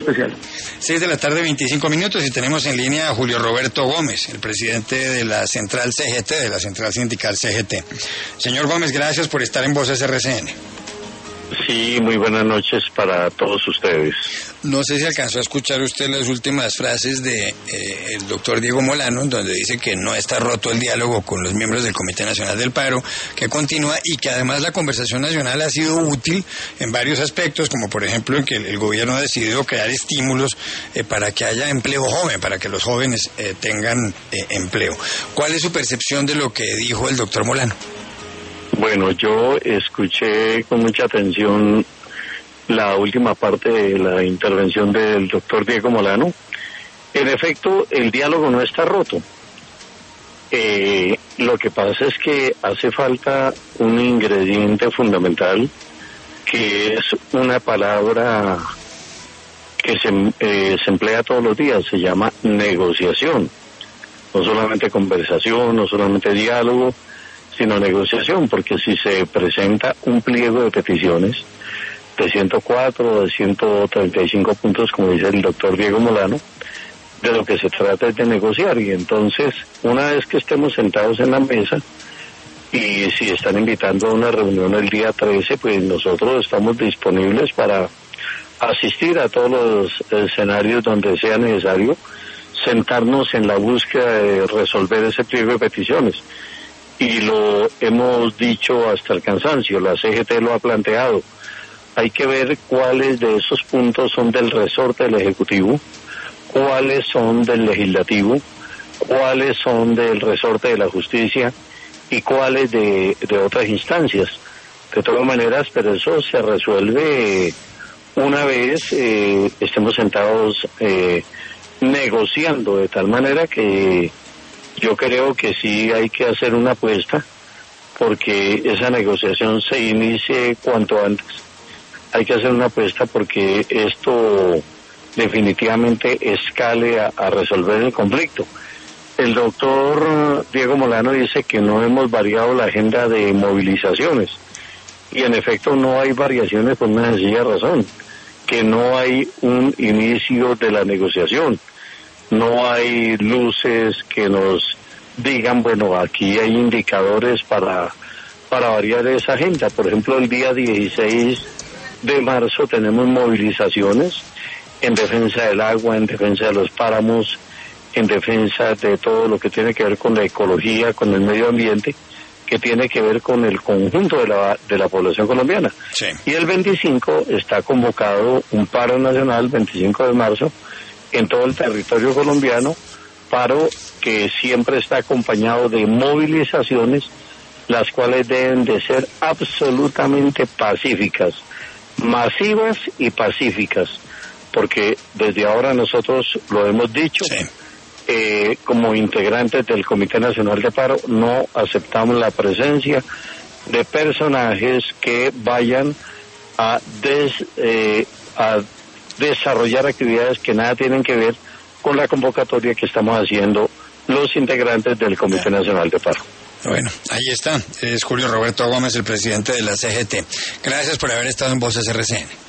especial. 6:25 y tenemos en línea a Julio Roberto Gómez, el presidente de la Central CGT, de la Central Sindical CGT. Señor Gómez, gracias por estar en Voces RCN. Sí, muy buenas noches para todos ustedes. No sé si alcanzó a escuchar usted las últimas frases de el doctor Diego Molano, en donde dice que no está roto el diálogo con los miembros del Comité Nacional del Paro, que continúa y que además la conversación nacional ha sido útil en varios aspectos, como por ejemplo en que el gobierno ha decidido crear estímulos para que haya empleo joven, para que los jóvenes tengan empleo. ¿Cuál es su percepción de lo que dijo el doctor Molano? Bueno, yo escuché con mucha atención la última parte de la intervención del doctor Diego Molano. En efecto, el diálogo no está roto. Lo que pasa es que hace falta un ingrediente fundamental, que es una palabra que se emplea todos los días, se llama negociación. No solamente conversación, no solamente diálogo, sino negociación, porque si se presenta un pliego de peticiones de 104 o de 135 puntos, como dice el doctor Diego Molano, de lo que se trata es de negociar. Y entonces, una vez que estemos sentados en la mesa, y si están invitando a una reunión el día 13, pues nosotros estamos disponibles para asistir a todos los escenarios donde sea necesario, sentarnos en la búsqueda de resolver ese pliego de peticiones. Y lo hemos dicho hasta el cansancio, la CGT lo ha planteado. Hay que ver cuáles de esos puntos son del resorte del Ejecutivo, cuáles son del Legislativo, cuáles son del resorte de la Justicia y cuáles de otras instancias. De todas maneras, pero eso se resuelve una vez estemos sentados negociando, de tal manera que yo creo que sí hay que hacer una apuesta porque esa negociación se inicie cuanto antes. Hay que hacer una apuesta porque esto definitivamente escale a resolver el conflicto. El doctor Diego Molano dice que no hemos variado la agenda de movilizaciones y en efecto no hay variaciones por una sencilla razón, que no hay un inicio de la negociación. No hay luces que nos digan, bueno, aquí hay indicadores para variar esa agenda. Por ejemplo, el día 16 de marzo tenemos movilizaciones en defensa del agua, en defensa de los páramos, en defensa de todo lo que tiene que ver con la ecología, con el medio ambiente, que tiene que ver con el conjunto de la población colombiana. Sí. Y el 25 está convocado un paro nacional, 25 de marzo, en todo el territorio colombiano, paro que siempre está acompañado de movilizaciones, las cuales deben de ser absolutamente pacíficas, masivas y pacíficas, porque desde ahora nosotros lo hemos dicho, sí. Como integrantes del Comité Nacional de Paro, no aceptamos la presencia de personajes que vayan a desarrollar actividades que nada tienen que ver con la convocatoria que estamos haciendo los integrantes del Comité Nacional de Paro. Bueno, ahí está. Es Julio Roberto Gómez, el presidente de la CGT. Gracias por haber estado en Voces RCN.